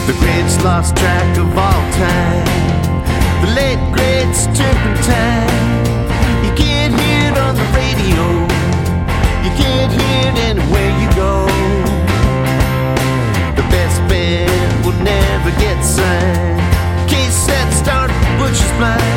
The greats lost track of all time. The late greats turpentine. You can't hear it on the radio. You can't hear it anywhere you go. The best band will never get signed. Case set start, Butcher's blind.